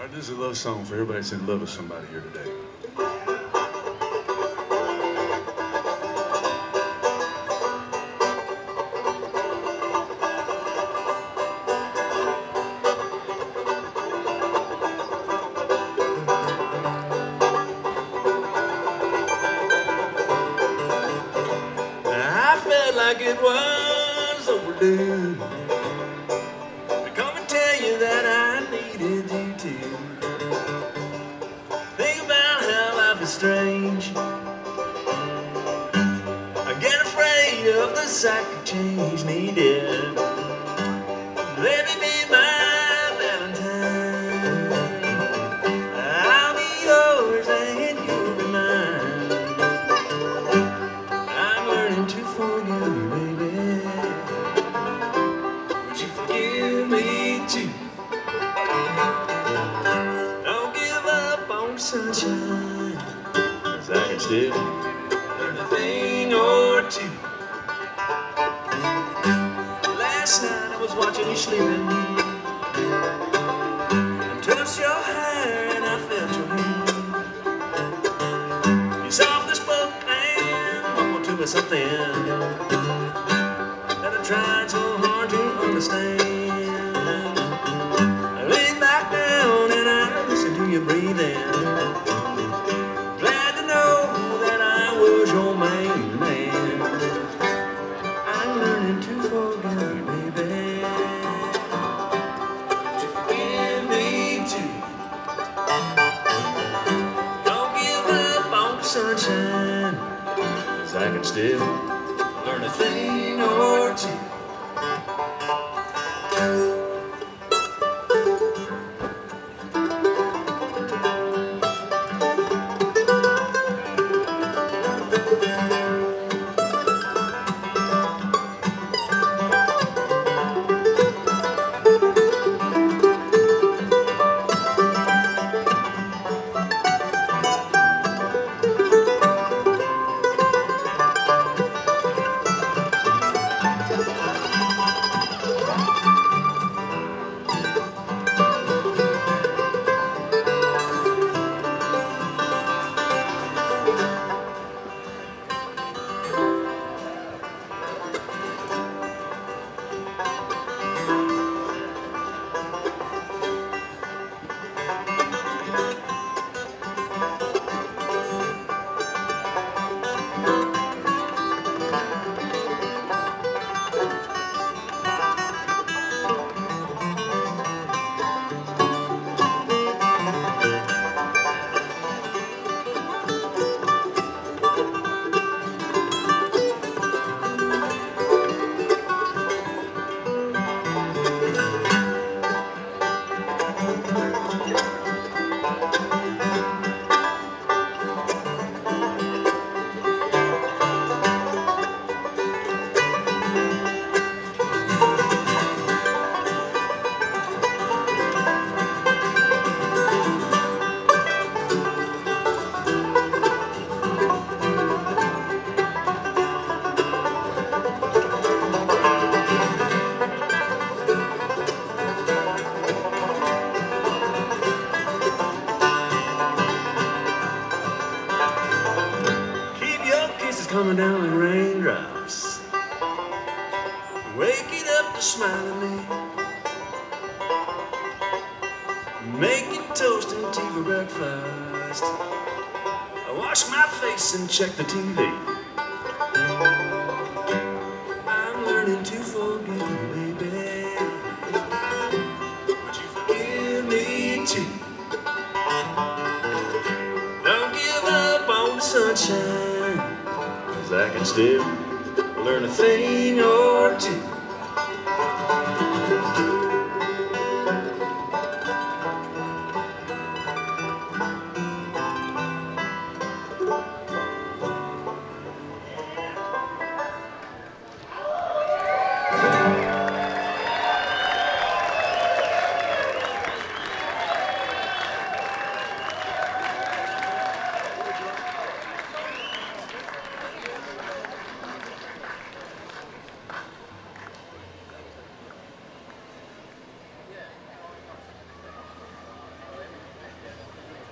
This is a love song for everybody that's in love with somebody here today. I felt like it was overdue to come and tell you that I needed you too. Think about how life is strange. I get afraid of the cycle change needed. Let me be my Valentine. I'll be yours and you'll be mine. I'm learning to forgive you, baby. Would you forgive me too? Don't give up on sunshine, 'cause I can still learn a thing or two. Last night I was watching you sleeping. I touched your hair and I felt your hand. You softly spoke and mumbled to me something that I tried so hard to understand. I laid back down and I listened to you breathing. Glad to know that I was your main man. I'm learning to forgive you, baby. Would you forgive me too? Don't give up on sunshine, 'cause I can still learn a thing or two. Coming down in raindrops, waking up to smile at me, making toast and tea for breakfast. I wash my face and check the TV. I'm learning to forgive you, baby. Would you forgive me too? Don't give up on the sunshine, 'cause I can still learn a thing or two.